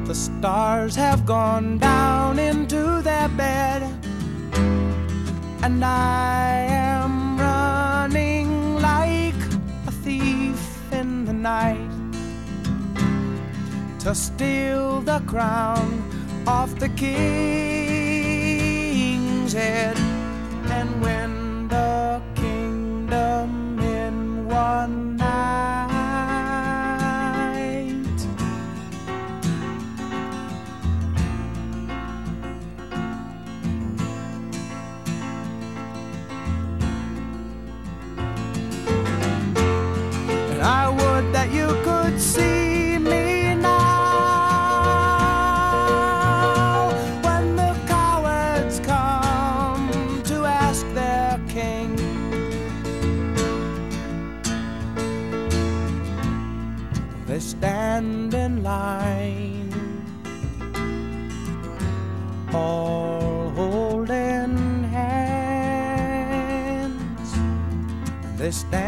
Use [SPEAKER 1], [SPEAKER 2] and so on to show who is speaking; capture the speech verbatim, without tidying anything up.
[SPEAKER 1] The stars have gone down into their bed, and I am running like a thief in the night to steal the crown off the king's head and win the kingdom in one night. And I would that you could see me now, when the cowards come to ask their king. They stand in line, all holding hands. They stand